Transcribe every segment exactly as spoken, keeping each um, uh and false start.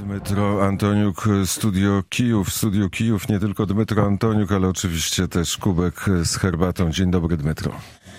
Dmytro Antoniuk, Studio Kijów. Studio Kijów, nie tylko Dmytro Antoniuk, ale oczywiście też kubek z herbatą. Dzień dobry, Dmytro.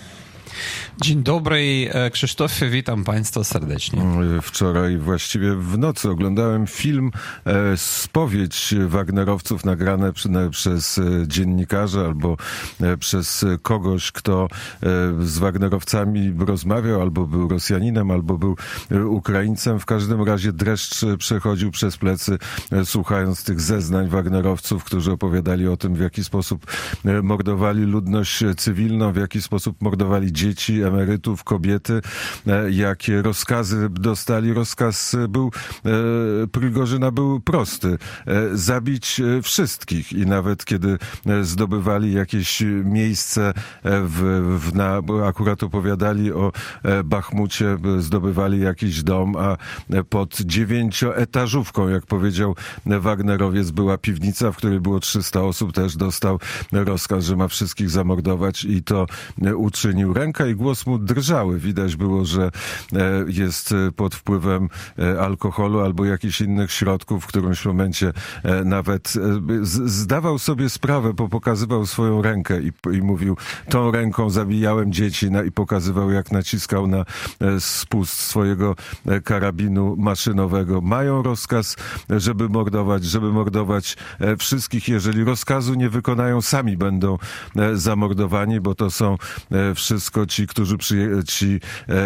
Dzień dobry, Krzysztofie, witam Państwa serdecznie. Wczoraj, właściwie w nocy, oglądałem film e, Spowiedź Wagnerowców nagrane przy, ne, przez dziennikarzy albo e, przez kogoś, kto e, z Wagnerowcami rozmawiał, albo był Rosjaninem, albo był e, Ukraińcem. W każdym razie dreszcz przechodził przez plecy, e, słuchając tych zeznań Wagnerowców, którzy opowiadali o tym, w jaki sposób e, mordowali ludność cywilną, w jaki sposób mordowali dzieci, emerytów, kobiety, jakie rozkazy dostali. Rozkaz był, Prigorzyna był prosty. Zabić wszystkich. I nawet kiedy zdobywali jakieś miejsce, w, w, na, akurat opowiadali o Bachmucie, zdobywali jakiś dom, a pod dziewięcioetażówką, jak powiedział Wagnerowiec, była piwnica, w której było trzysta osób. Też dostał rozkaz, że ma wszystkich zamordować i to uczynił. Ręka i głos mu drżały. Widać było, że jest pod wpływem alkoholu albo jakichś innych środków. W którymś momencie nawet zdawał sobie sprawę, bo pokazywał swoją rękę i, i mówił, tą ręką zabijałem dzieci, i pokazywał, jak naciskał na spust swojego karabinu maszynowego. Mają rozkaz, żeby mordować, żeby mordować wszystkich. Jeżeli rozkazu nie wykonają, sami będą zamordowani, bo to są wszystko ci, którzy przyje- ci,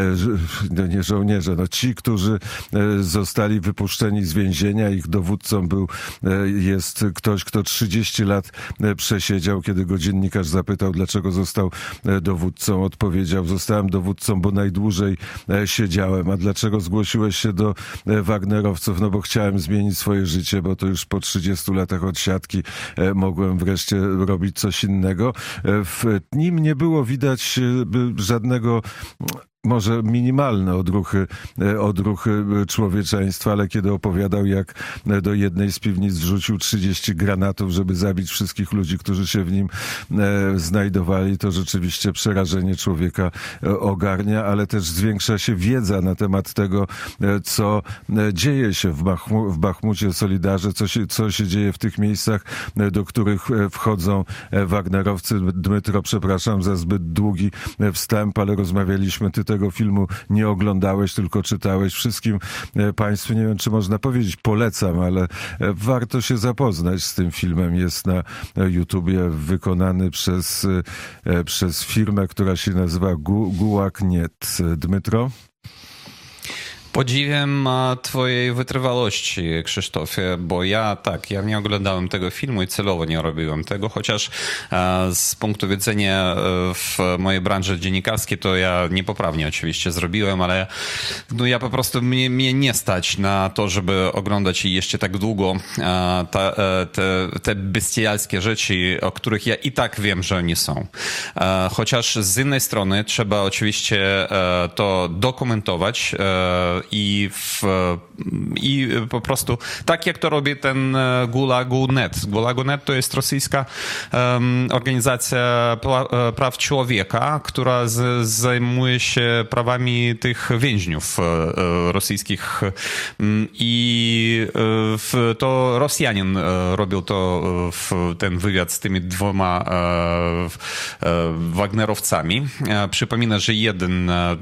no nie żołnierze, no ci, którzy zostali wypuszczeni z więzienia. Ich dowódcą był, jest ktoś, kto trzydzieści lat przesiedział. Kiedy go dziennikarz zapytał, dlaczego został dowódcą, odpowiedział, zostałem dowódcą, bo najdłużej siedziałem. A dlaczego zgłosiłeś się do Wagnerowców? No bo chciałem zmienić swoje życie, bo to już po trzydziestu latach odsiadki mogłem wreszcie robić coś innego. W nim nie było widać żadnego, może minimalne odruchy, odruchy człowieczeństwa, ale kiedy opowiadał, jak do jednej z piwnic wrzucił trzydzieści granatów, żeby zabić wszystkich ludzi, którzy się w nim znajdowali, to rzeczywiście przerażenie człowieka ogarnia, ale też zwiększa się wiedza na temat tego, co dzieje się w, Bachmu, w Bachmucie, Solidarze, co się, co się dzieje w tych miejscach, do których wchodzą Wagnerowcy. Dmytro, przepraszam za zbyt długi wstęp, ale rozmawialiśmy, ty tego filmu nie oglądałeś, tylko czytałeś. Wszystkim Państwu, nie wiem, czy można powiedzieć, polecam, ale warto się zapoznać z tym filmem. Jest na YouTubie, wykonany przez, przez firmę, która się nazywa Gulag kropka net. Dmytro? Podziwiam twojej wytrwałości, Krzysztofie, bo ja tak, ja nie oglądałem tego filmu i celowo nie robiłem tego, chociaż z punktu widzenia w mojej branży dziennikarskiej to ja niepoprawnie oczywiście zrobiłem, ale no ja po prostu, mnie, mnie nie stać na to, żeby oglądać jeszcze tak długo ta, te, te bestialskie rzeczy, o których ja i tak wiem, że oni są. Chociaż z innej strony trzeba oczywiście to dokumentować I, w, i po prostu tak jak to robi ten Gulag kropka net. Gulag kropka net to jest rosyjska um, organizacja pra, praw człowieka, która z, zajmuje się prawami tych więźniów uh, rosyjskich. Um, I uh, to Rosjanin uh, robił to uh, w ten wywiad z tymi dwoma uh, uh, Wagnerowcami. Uh, przypomina, że jeden uh,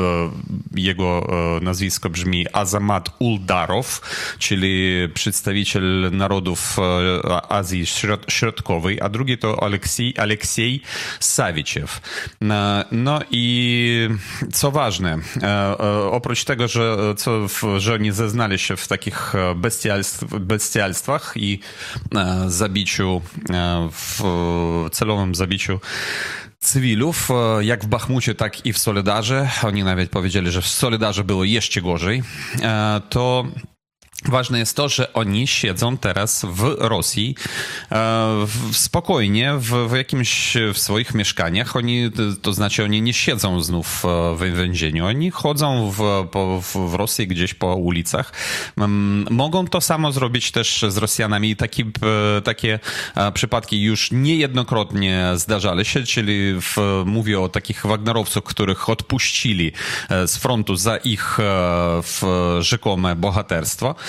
jego uh, nazwisko brzmi Azamat Uldarow, czyli przedstawiciel narodów Azji Środkowej, a drugi to Aleksiej, Aleksiej Sawiczew. No i co ważne, oprócz tego, że, co, że oni zeznali się w takich bestialstw, bestialstwach i zabiciu, w celowym zabiciu cywilów, jak w Bachmucie, tak i w Solidarze. Oni nawet powiedzieli, że w Solidarze było jeszcze gorzej. To ważne jest to, że oni siedzą teraz w Rosji e, spokojnie w, w jakimś w swoich mieszkaniach. Oni, to znaczy oni nie siedzą znów w więzieniu. Oni chodzą w, po, w Rosji gdzieś po ulicach. Mogą to samo zrobić też z Rosjanami. Taki, takie przypadki już niejednokrotnie zdarzali się, czyli w, mówię o takich Wagnerowców, których odpuścili z frontu za ich w rzekome bohaterstwo.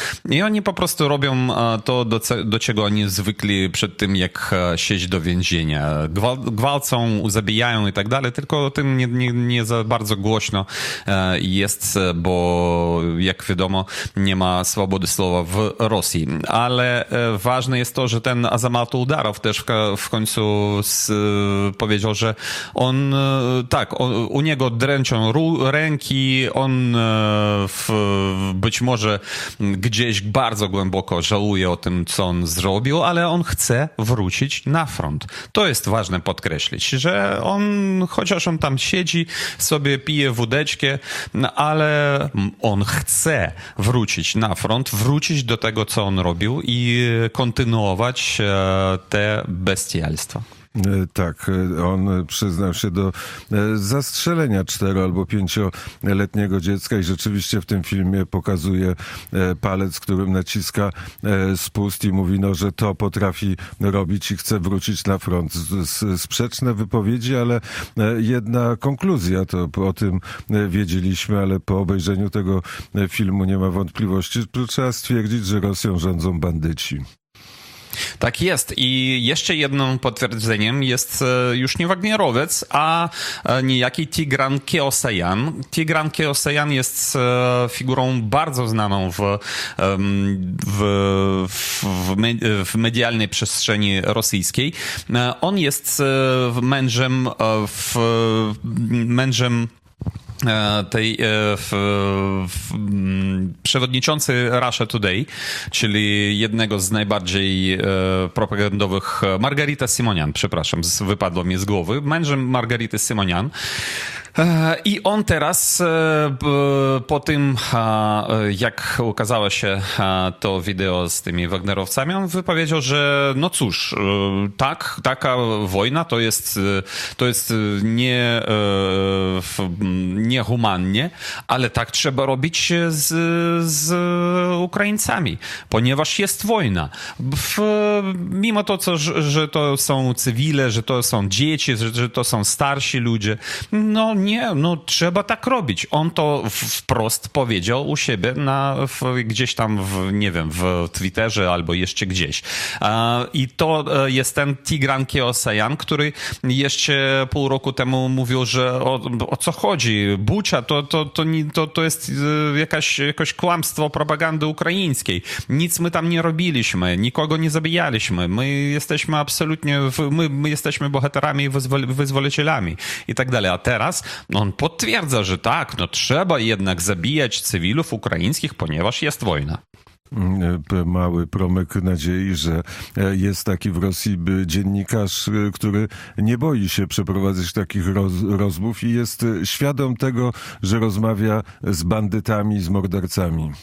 I oni po prostu robią to, do, do czego oni zwykli przed tym, jak siedzieć do więzienia. Gwal, gwałcą, zabijają i tak dalej, tylko o tym nie, nie, nie za bardzo głośno jest, bo jak wiadomo, nie ma swobody słowa w Rosji. Ale ważne jest to, że ten Azamat Uldarow też w, w końcu z, powiedział, że on, tak, on, u niego dręczą ręki, on w, być może gdzieś bardzo głęboko żałuje o tym, co on zrobił, ale on chce wrócić na front. To jest ważne podkreślić, że on, chociaż on tam siedzi, sobie pije wódeczkę, ale on chce wrócić na front, wrócić do tego, co on robił i kontynuować te bestialstwa. Tak, on przyznał się do zastrzelenia cztero- albo pięcioletniego dziecka i rzeczywiście w tym filmie pokazuje palec, którym naciska spust i mówi, no, że to potrafi robić i chce wrócić na front. Sprzeczne wypowiedzi, ale jedna konkluzja, to o tym wiedzieliśmy, ale po obejrzeniu tego filmu nie ma wątpliwości, że trzeba stwierdzić, że Rosją rządzą bandyci. Tak jest. I jeszcze jednym potwierdzeniem jest już nie Wagnerowiec, a niejaki Tigran Keosayan. Tigran Keosayan jest figurą bardzo znaną w, w, w, w medialnej przestrzeni rosyjskiej. On jest mężem, w, mężem tej w, w, przewodniczący Russia Today, czyli jednego z najbardziej e, propagandowych, Margarita Simonian, przepraszam, wypadło mi z głowy, mężem Margarity Simonian. I on teraz po tym, jak ukazało się to wideo z tymi Wagnerowcami, on wypowiedział, że no cóż, tak, taka wojna to jest, to jest nie, niehumannie, ale tak trzeba robić z, z Ukraińcami, ponieważ jest wojna. W, mimo to, co, że to są cywile, że to są dzieci, że, że to są starsi ludzie, no nie, no trzeba tak robić. On to wprost powiedział u siebie na, w, gdzieś tam, w, nie wiem, w Twitterze albo jeszcze gdzieś. I to jest ten Tigran Keosayan, który jeszcze pół roku temu mówił, że o, o co chodzi? Bucia to, to, to, to, to jest jakaś, jakieś kłamstwo propagandy ukraińskiej. Nic my tam nie robiliśmy, nikogo nie zabijaliśmy. My jesteśmy absolutnie, my, my jesteśmy bohaterami i wyzwolicielami i tak dalej. A teraz on potwierdza, że tak, no trzeba jednak zabijać cywilów ukraińskich, ponieważ jest wojna. Mały promyk nadziei, że jest taki w Rosji dziennikarz, który nie boi się przeprowadzać takich roz, rozmów i jest świadom tego, że rozmawia z bandytami, z mordercami.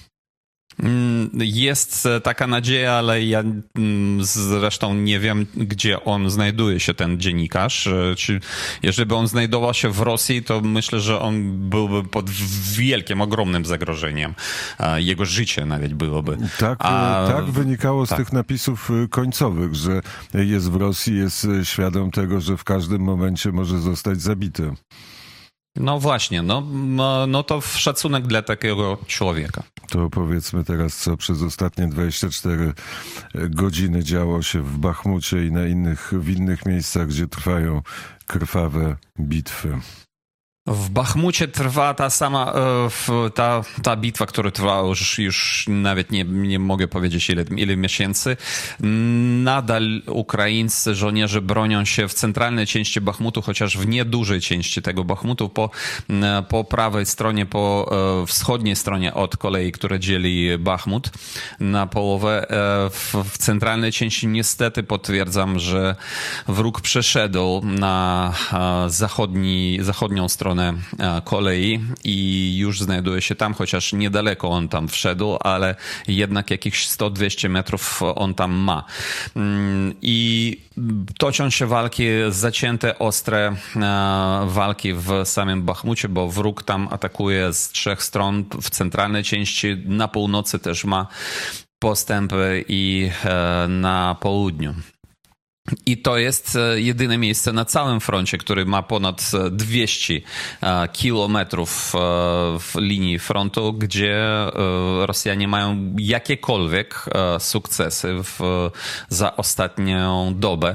Jest taka nadzieja, ale ja zresztą nie wiem, gdzie on znajduje się, ten dziennikarz. Czy jeżeli on znajdował się w Rosji, to myślę, że on byłby pod wielkim, ogromnym zagrożeniem. Jego życie nawet byłoby. Tak, A, tak wynikało z tak. tych napisów końcowych, że jest w Rosji, jest świadom tego, że w każdym momencie może zostać zabity. No właśnie, no, no to szacunek dla takiego człowieka. To powiedzmy teraz, co przez ostatnie dwadzieścia cztery godziny działo się w Bachmucie i na innych, w innych miejscach, gdzie trwają krwawe bitwy. W Bachmucie trwa ta sama, ta, ta bitwa, która trwała już, już nawet nie, nie mogę powiedzieć ile, ile miesięcy. Nadal ukraińscy żołnierze bronią się w centralnej części Bachmutu, chociaż w niedużej części tego Bachmutu, po, po prawej stronie, po wschodniej stronie od kolei, która dzieli Bachmut na połowę. W, w centralnej części niestety potwierdzam, że wróg przeszedł na zachodni, zachodnią stronę kolei i już znajduje się tam, chociaż niedaleko on tam wszedł, ale jednak jakieś sto dwieście metrów on tam ma. I toczą się walki, zacięte, ostre walki w samym Bachmucie, bo wróg tam atakuje z trzech stron, w centralnej części, na północy też ma postępy i na południu. I to jest jedyne miejsce na całym froncie, który ma ponad dwieście kilometrów w linii frontu, gdzie Rosjanie mają jakiekolwiek sukcesy w, za ostatnią dobę.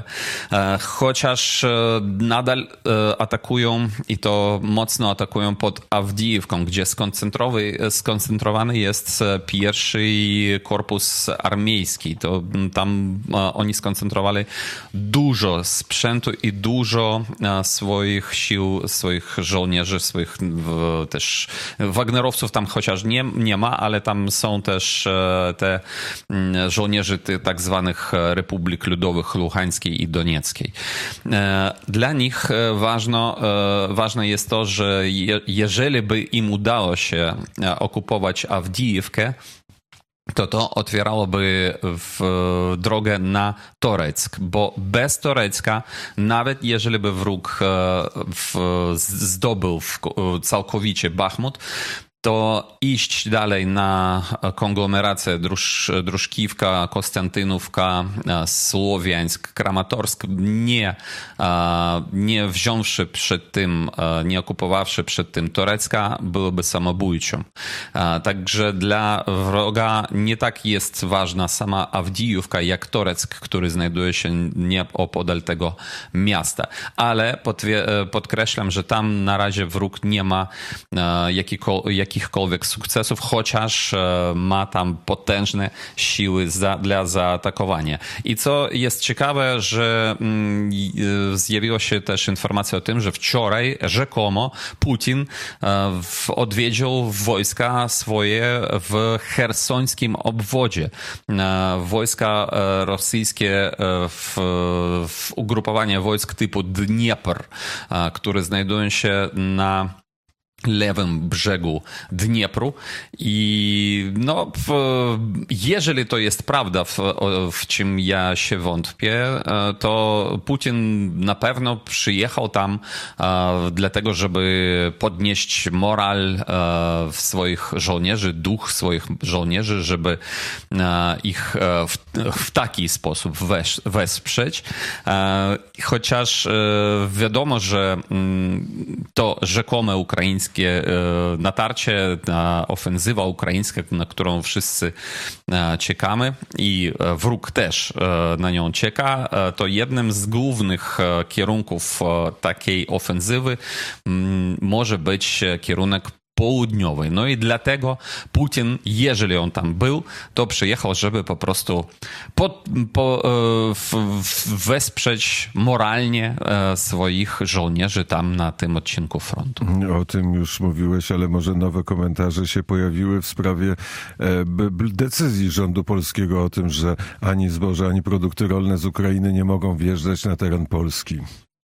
Chociaż nadal atakują i to mocno atakują pod Awdijivką, gdzie skoncentrowany jest pierwszy korpus armiejski. To tam oni skoncentrowali dużo sprzętu i dużo swoich sił, swoich żołnierzy, swoich też wagnerowców tam chociaż nie, nie ma, ale tam są też te żołnierze tak zwanych Republik Ludowych Luhańskiej i Donieckiej. Dla nich ważno, ważne jest to, że je, jeżeli by im udało się okupować Awdijivkę, to to otwierałoby w drogę na Toreck, bo bez Torecka, nawet jeżeli by wróg w, zdobył w, całkowicie Bachmut, to iść dalej na konglomerację Druż, Drużkiwka, Konstantynówka, Słowiańsk, Kramatorsk, nie, nie wziąwszy przed tym, nie okupowawszy przed tym Torecka, byłoby samobójczą. Także dla wroga nie tak jest ważna sama Awdijówka jak Toreck, który znajduje się nieopodal tego miasta. Ale podkreślam, że tam na razie wróg nie ma jakikolwiek jakichkolwiek sukcesów, chociaż ma tam potężne siły za, dla zaatakowania. I co jest ciekawe, że zjawiła się też informacja o tym, że wczoraj rzekomo Putin odwiedził wojska swoje w chersońskim obwodzie. Wojska rosyjskie, w, w ugrupowanie wojsk typu Dniepr, które znajdują się na lewym brzegu Dniepru i no, w, jeżeli to jest prawda, w, w czym ja się wątpię, to Putin na pewno przyjechał tam uh, dlatego, żeby podnieść moral uh, swoich żołnierzy, duch swoich żołnierzy, żeby uh, ich uh, w, w taki sposób wesz, wesprzeć. Uh, chociaż uh, wiadomo, że um, to rzekome ukraińskie natarcie, ofensywa ukraińska, na którą wszyscy czekamy i wróg też na nią czeka, to jednym z głównych kierunków takiej ofensywy może być kierunek południowej. No i dlatego Putin, jeżeli on tam był, to przyjechał, żeby po prostu pod, po, w, w, wesprzeć moralnie swoich żołnierzy tam na tym odcinku frontu. O tym już mówiłeś, ale może nowe komentarze się pojawiły w sprawie decyzji rządu polskiego o tym, że ani zboże, ani produkty rolne z Ukrainy nie mogą wjeżdżać na teren Polski.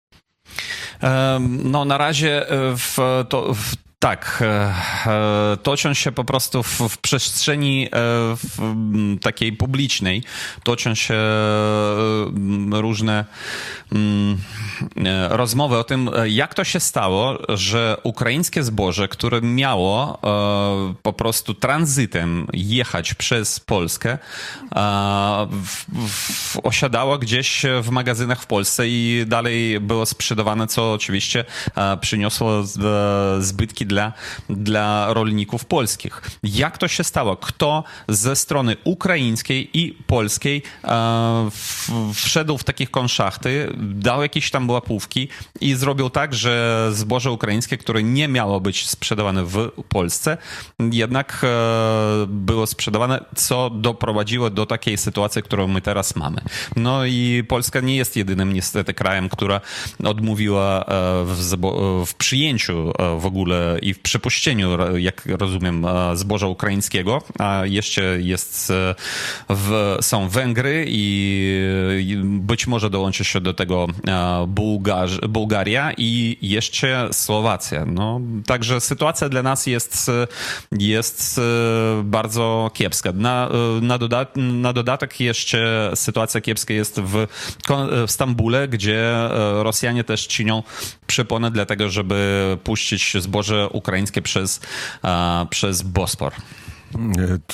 No na razie w, to, w Tak, toczą się po prostu w, w przestrzeni w takiej publicznej, toczą się różne rozmowy o tym, jak to się stało, że ukraińskie zboże, które miało po prostu tranzytem jechać przez Polskę, w, w, osiadało gdzieś w magazynach w Polsce i dalej było sprzedawane, co oczywiście przyniosło zbytki dla, dla rolników polskich. Jak to się stało? Kto ze strony ukraińskiej i polskiej w, wszedł w takie konszachty, dał jakieś tam łapówki i zrobił tak, że zboże ukraińskie, które nie miało być sprzedawane w Polsce, jednak było sprzedawane, co doprowadziło do takiej sytuacji, którą my teraz mamy. No i Polska nie jest jedynym niestety krajem, która odmówiła w, w przyjęciu w ogóle i w przypuszczeniu, jak rozumiem, zboża ukraińskiego. A jeszcze jest w, są Węgry i być może dołączy się do tego Bułgar, Bułgaria i jeszcze Słowacja. No, także sytuacja dla nas jest, jest bardzo kiepska. Na, na, dodat, na dodatek jeszcze sytuacja kiepska jest w, w Stambule, gdzie Rosjanie też czynią przeponę dlatego, żeby puścić zboże ukraińskie przez, przez Bospor.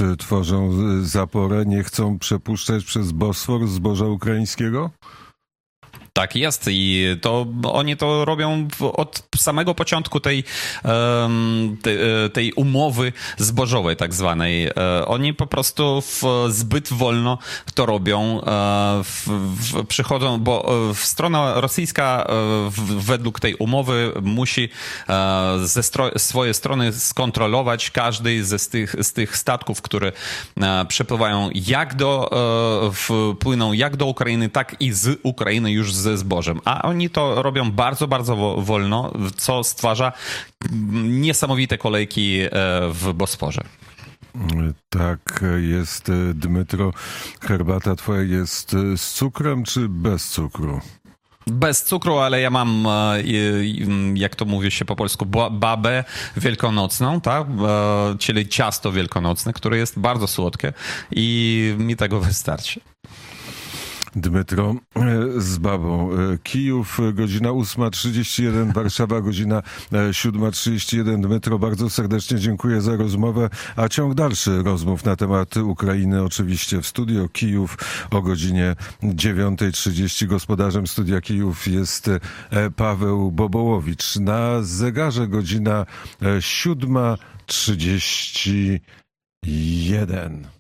Tworzą zaporę, nie chcą przepuszczać przez Bosfor zboża ukraińskiego? Tak jest i to oni to robią od samego początku tej, tej umowy zbożowej tak zwanej. Oni po prostu w, zbyt wolno to robią. W, w, przychodzą, bo strona rosyjska według tej umowy musi ze stro, swojej strony skontrolować każdy ze z tych, z tych statków, które przepływają jak do, wpłyną jak do Ukrainy, tak i z Ukrainy już ze zbożem. A oni to robią bardzo, bardzo wolno, co stwarza niesamowite kolejki w Bosporze. Tak jest, Dmytro. Herbata twoja jest z cukrem czy bez cukru? Bez cukru, ale ja mam, jak to mówi się po polsku, babę wielkanocną, tak? Czyli ciasto wielkanocne, które jest bardzo słodkie i mi tego wystarczy. Dmytro z babą. Kijów, godzina ósma trzydzieści jeden, Warszawa, godzina siódma trzydzieści jeden. Dmytro, bardzo serdecznie dziękuję za rozmowę, a ciąg dalszy rozmów na temat Ukrainy oczywiście w studio Kijów o godzinie dziewiąta trzydzieści. Gospodarzem studia Kijów jest Paweł Bobołowicz. Na zegarze godzina siódma trzydzieści jeden.